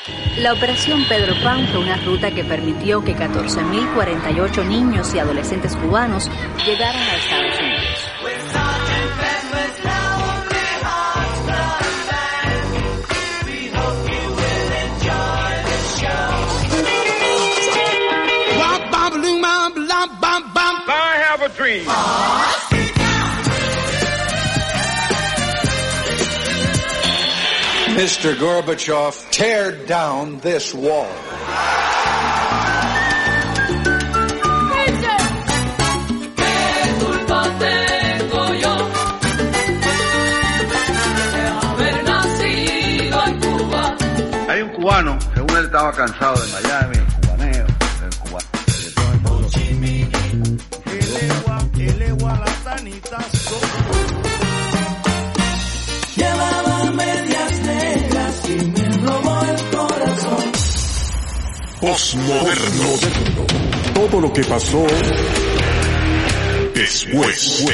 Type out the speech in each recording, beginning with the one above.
La Operación Pedro Pan fue una ruta que permitió que 14.048 niños y adolescentes cubanos llegaran a Estados Unidos. I have a dream. Mr. Gorbachev, tear down this wall. Hay un cubano, según él estaba cansado de Miami, el cubaneo, del cubano, de todo el mundo. Elewa la sanitazo. Llevaba medias negras y me robó el corazón. Postmoderno. Todo lo que pasó después.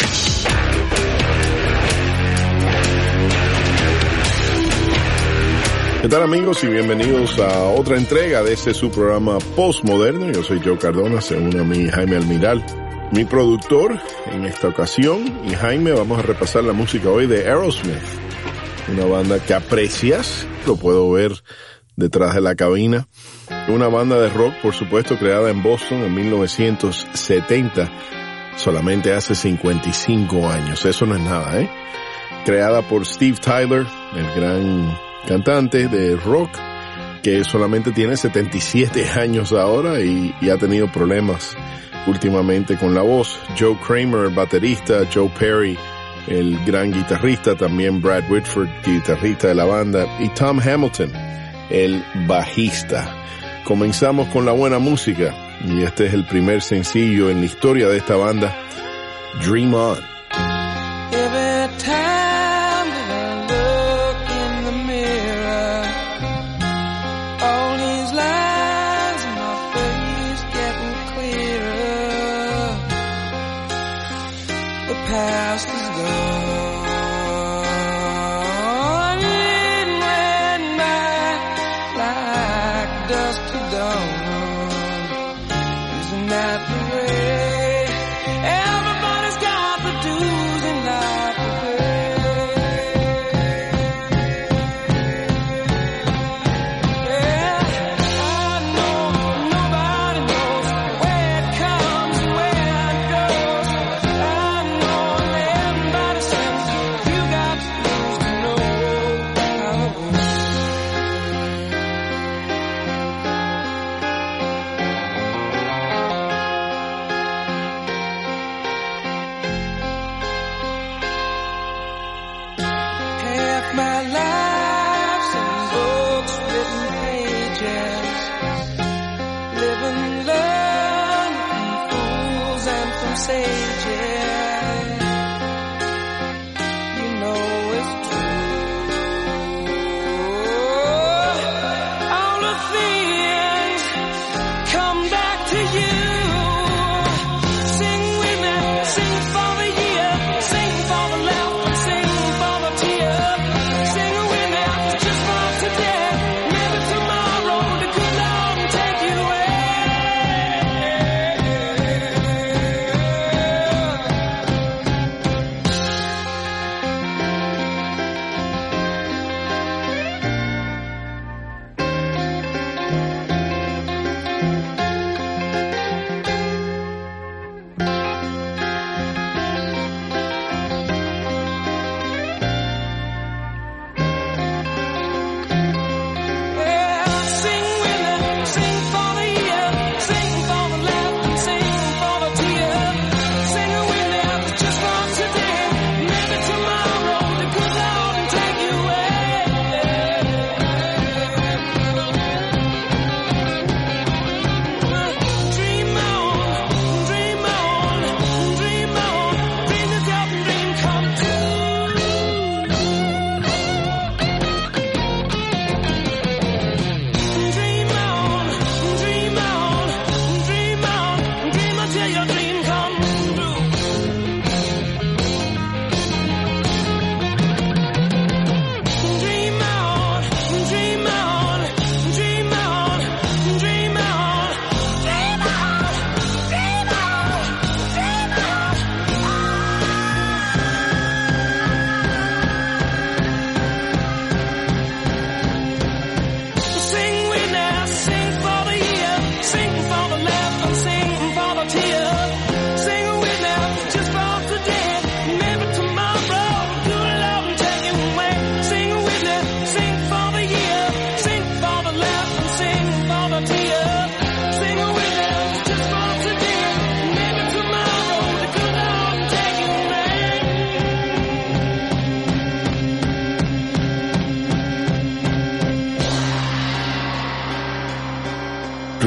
¿Qué tal, amigos? Y bienvenidos a otra entrega de este su programa Postmoderno. Yo soy Joe Cardona, se une a mí Jaime Almiral, mi productor en esta ocasión. Y Jaime, vamos a repasar la música hoy de Aerosmith, una banda que aprecias, lo puedo ver detrás de la cabina. Una banda de rock, por supuesto, creada en Boston en 1970, solamente hace 55 años. Eso no es nada, ¿eh? Creada por Steve Tyler, el gran cantante de rock, que solamente tiene 77 años ahora y ha tenido problemas últimamente con la voz. Joe Kramer, el baterista, Joe Perry, el gran guitarrista, también Brad Whitford, guitarrista de la banda, y Tom Hamilton, el bajista. Comenzamos con la buena música y este es el primer sencillo en la historia de esta banda, Dream On. Every time that I look in the mirror, all these lines in my face getting clearer. The past is gone, it went by like dust to dawn. Isn't that the way? Everybody's got the do's and not the yeah, I know nobody knows where it comes and where it goes. I know everybody says you got to lose to know how it goes. Half my life's in books, written pages, living, learning from fools and from sages. You know it's true. All the things come back to you. Sing with me, sing for the year, sing for the laughter, sing for the tear. Sing with me, just for today. Maybe tomorrow the good Lord will take you away.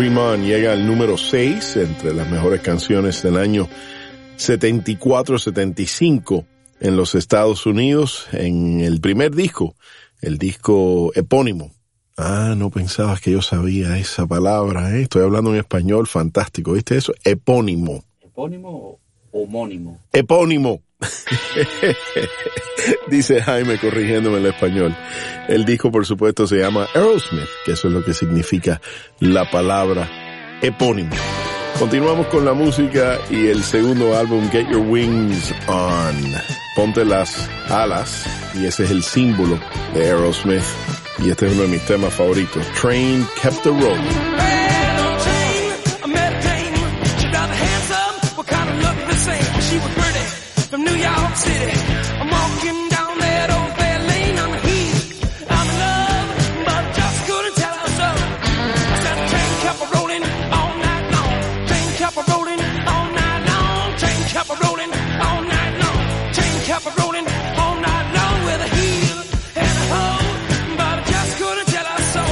Dream On llega al número 6 entre las mejores canciones del año 74-75 en los Estados Unidos, en el primer disco, el disco epónimo. Ah, no pensabas que yo sabía esa palabra, ¿eh? Estoy hablando en español fantástico, ¿viste eso? Epónimo. ¿Epónimo o homónimo? Epónimo. Dice Jaime corrigiéndome el español. El disco, por supuesto, se llama Aerosmith, que eso es lo que significa la palabra epónimo. Continuamos con la música y el segundo álbum, Get Your Wings On. Ponte las alas, y ese es el símbolo de Aerosmith. Y este es uno de mis temas favoritos. Train Kept the Road. From New York City, I'm walking down that old fair lane on the heat. I'm in love, but just couldn't tell her so. I said the train kept rolling all night long. Train kept rolling all night long. Train kept rolling all night long. Train kept rolling all night long with a heel and a hoe, but I just couldn't tell her so.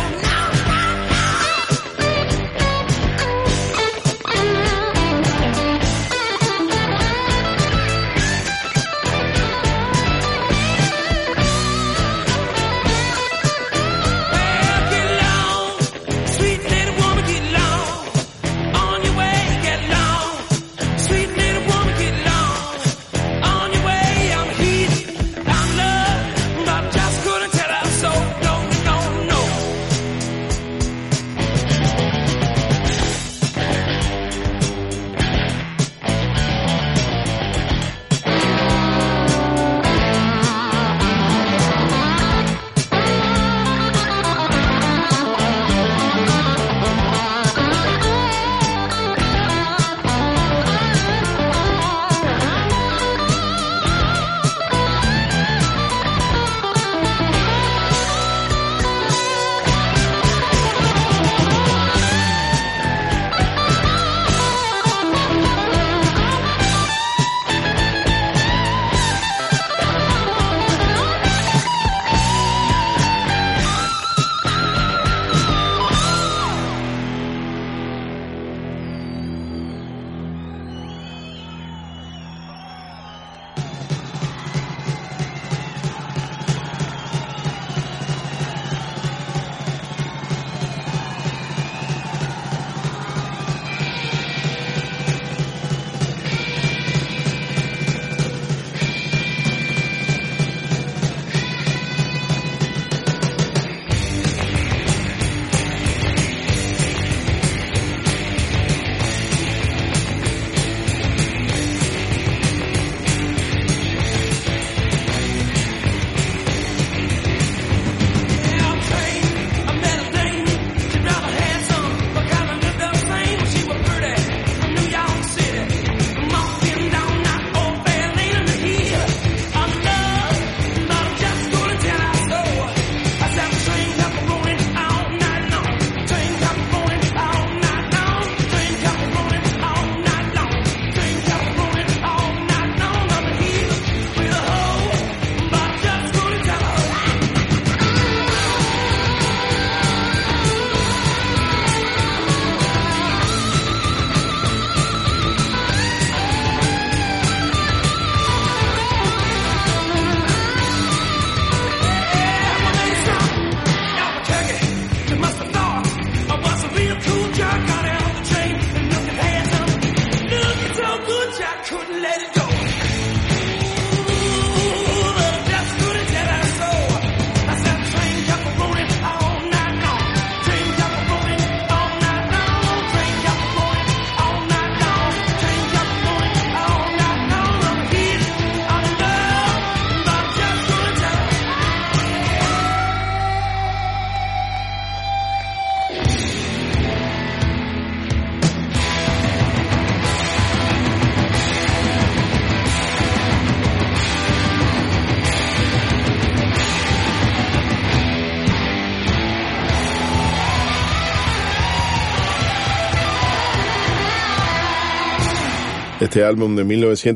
Este álbum de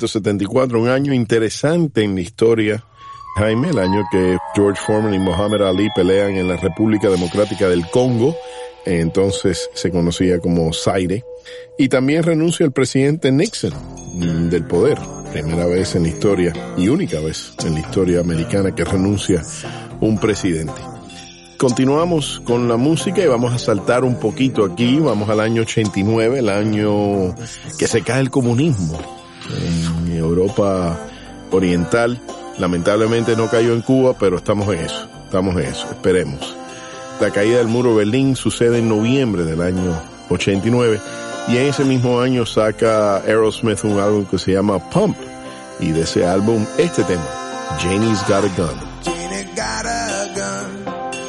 1974, un año interesante en la historia, Jaime, el año que George Foreman y Muhammad Ali pelean en la República Democrática del Congo entonces se conocía como Zaire, y también renuncia el presidente Nixon del poder. Primera vez en la historia y única vez en la historia americana que renuncia un presidente. Continuamos con la música y vamos a saltar un poquito aquí. Vamos al año 89, el año que se cae el comunismo en Europa Oriental. Lamentablemente no cayó en Cuba, pero estamos en eso, esperemos. La caída del muro de Berlín sucede en noviembre del año 89 y en ese mismo año saca Aerosmith un álbum que se llama Pump, y de ese álbum este tema, Janie's Got a Gun. Janie got a gun.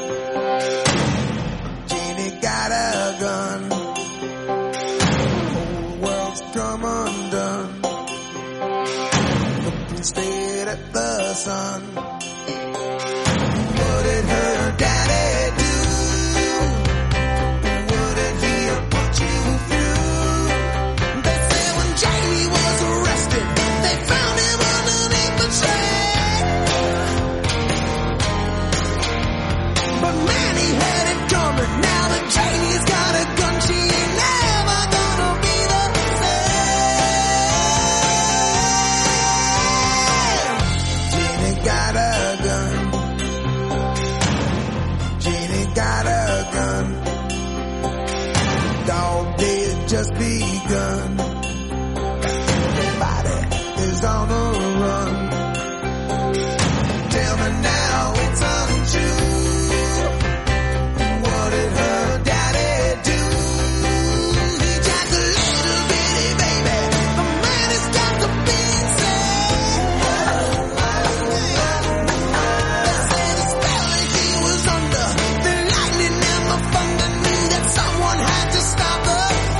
Janie got a gun. Whole world's come undone. Looked and stared at the sun. What did her daddy do? What did he put you through? They say when Jamie was arrested, they found him underneath the train. But man, he had it coming. Now that Janie's got a gun, she ain't never gonna be the same. Janie got a gun. Janie got a gun. Dog days just begun. Everybody is on the run. Tell me now it's untrue. What did her daddy do? He jacked a little bitty baby. The man has got to be insane. They say the spell that he was under, the lightning and the thunder knew that someone had to stop the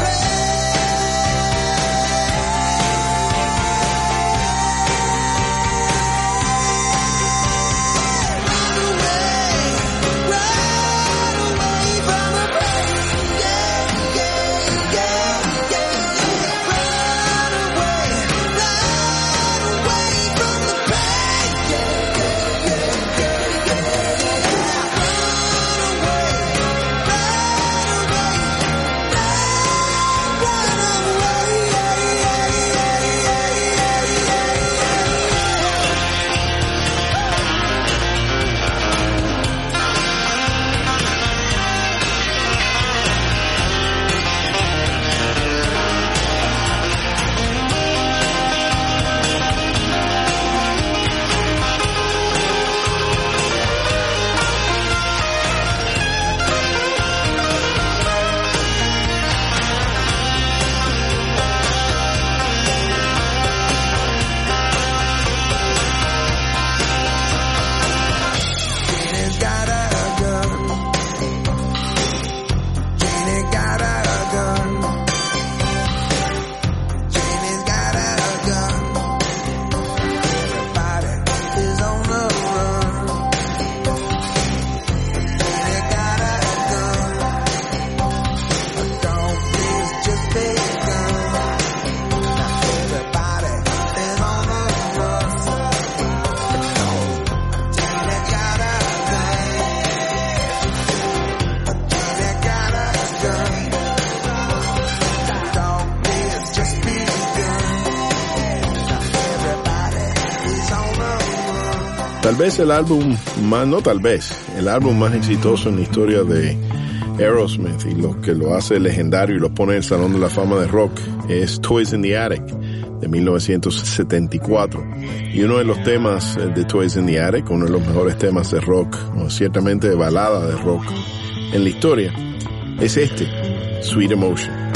Tal vez el álbum más, no tal vez, el álbum más exitoso en la historia de Aerosmith, y lo que lo hace legendario y lo pone en el Salón de la Fama de Rock, es Toys in the Attic de 1974. Y uno de los temas de Toys in the Attic, uno de los mejores temas de rock, o ciertamente de balada de rock en la historia, es este, Sweet Emotion.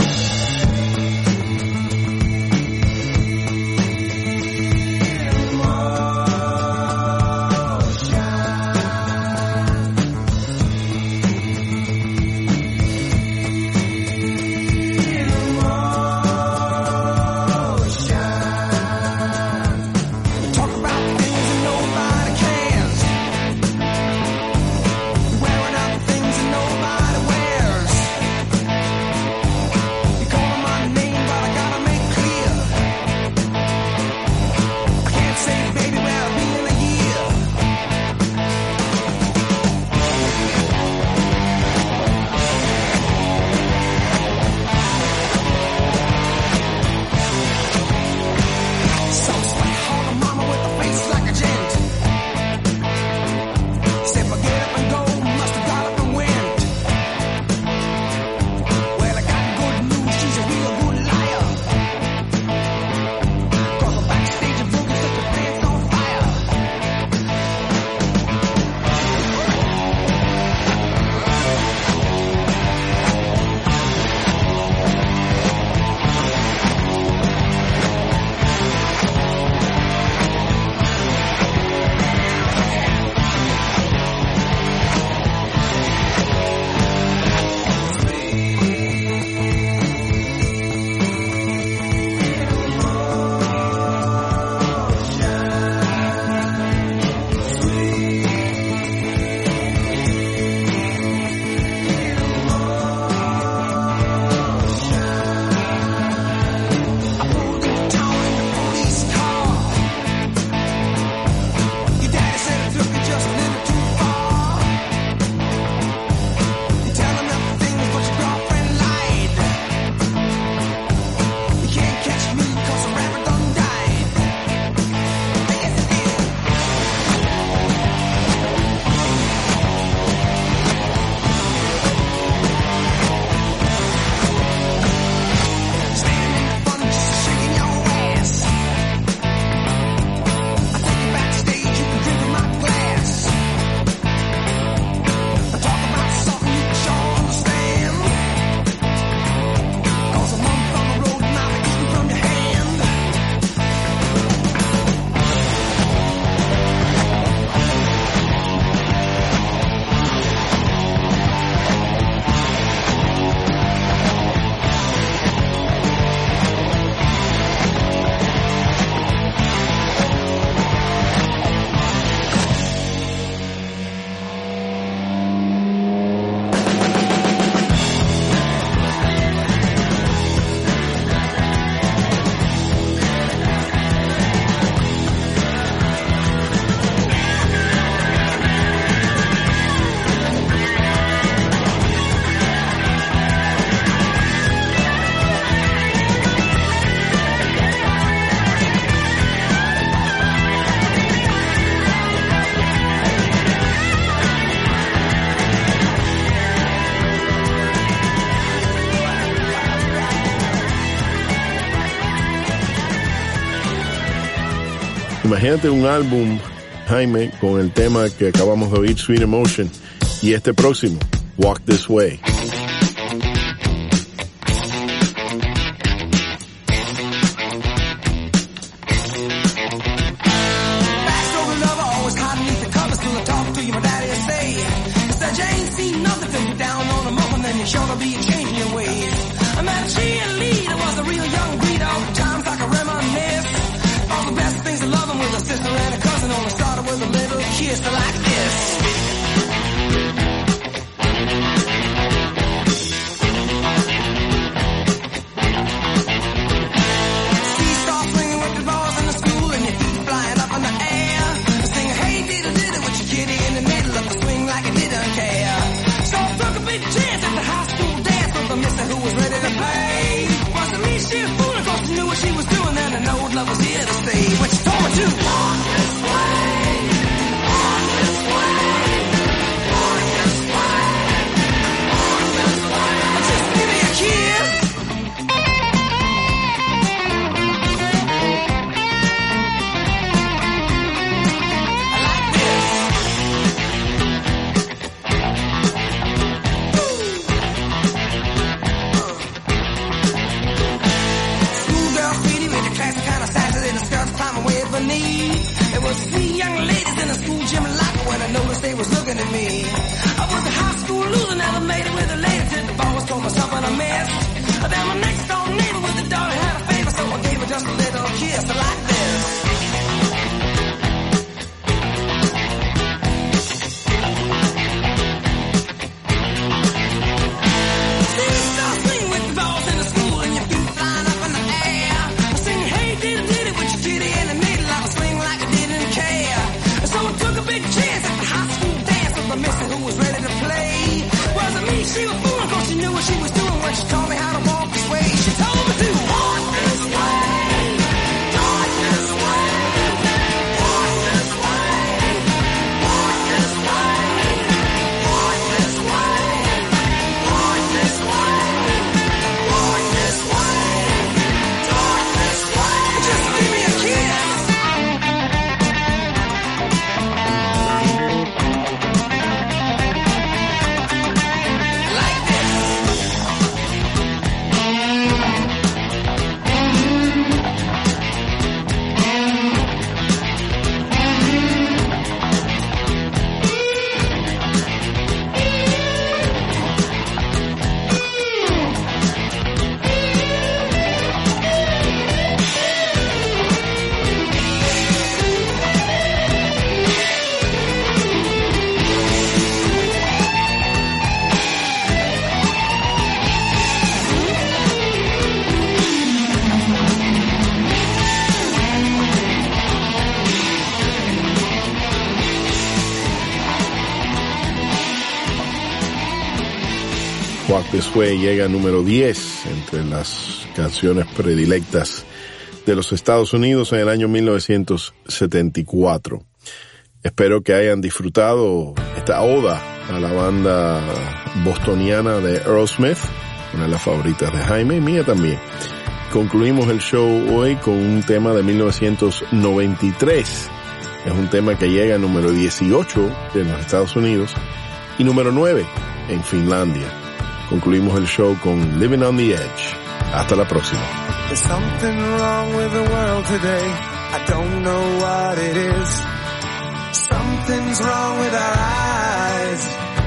Imagínate un álbum, Jaime, con el tema que acabamos de oír, Sweet Emotion, y este próximo, Walk This Way. Walk This Way llega a número 10 entre las canciones predilectas de los Estados Unidos en el año 1974. Espero que hayan disfrutado esta oda a la banda bostoniana de Aerosmith, una de las favoritas de Jaime y mía también. Concluimos el show hoy con un tema de 1993. Es un tema que llega a número 18 de los Estados Unidos y número 9 en Finlandia. Concluimos el show con Living on the Edge. Hasta la próxima. There's something wrong with the world today. I don't know what it is. Something's wrong with our eyes.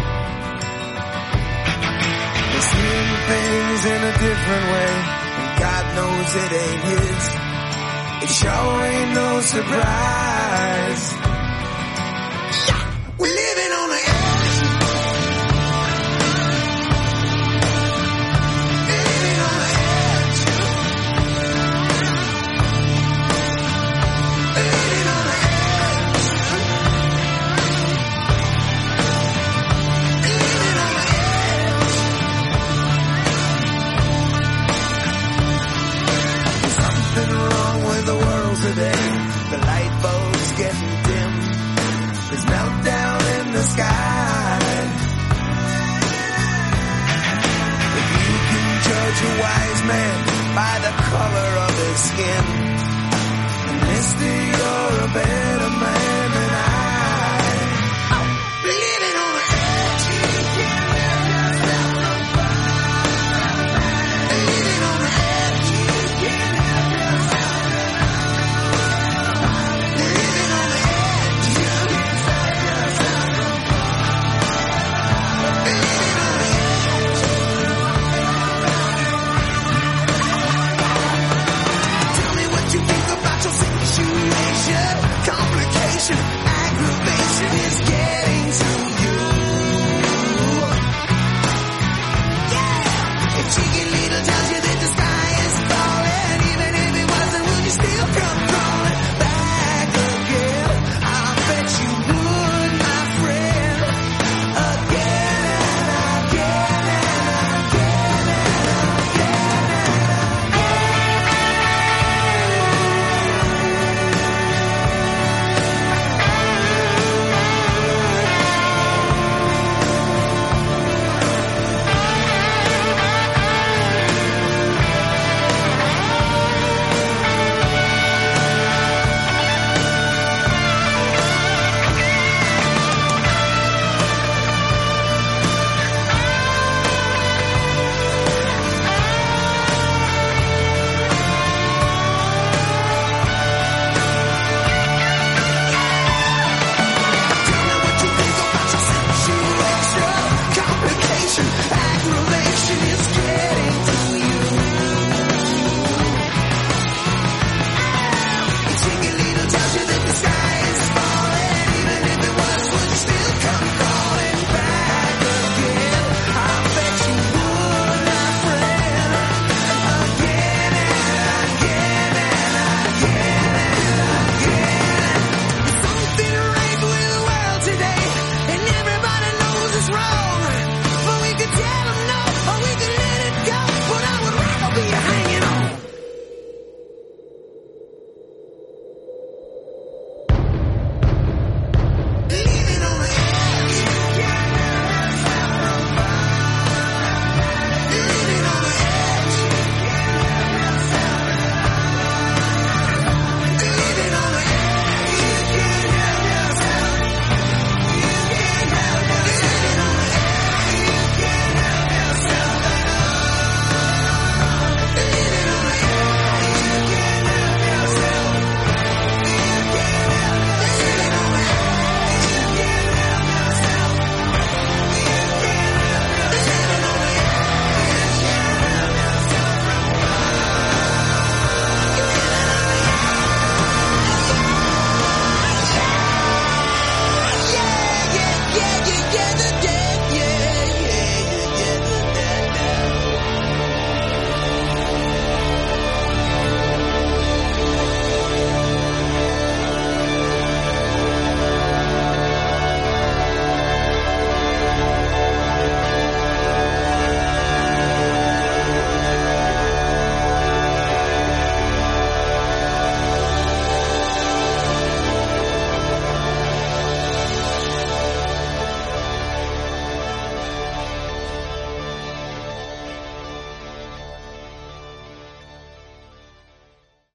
We're seeing things in a different way, and God knows it ain't his. It sure ain't no surprise. We're living on the edge. Today, the light bulbs getting dim. There's meltdown in the sky. If you can judge a wise man by the color of his skin, and sister, you're a bad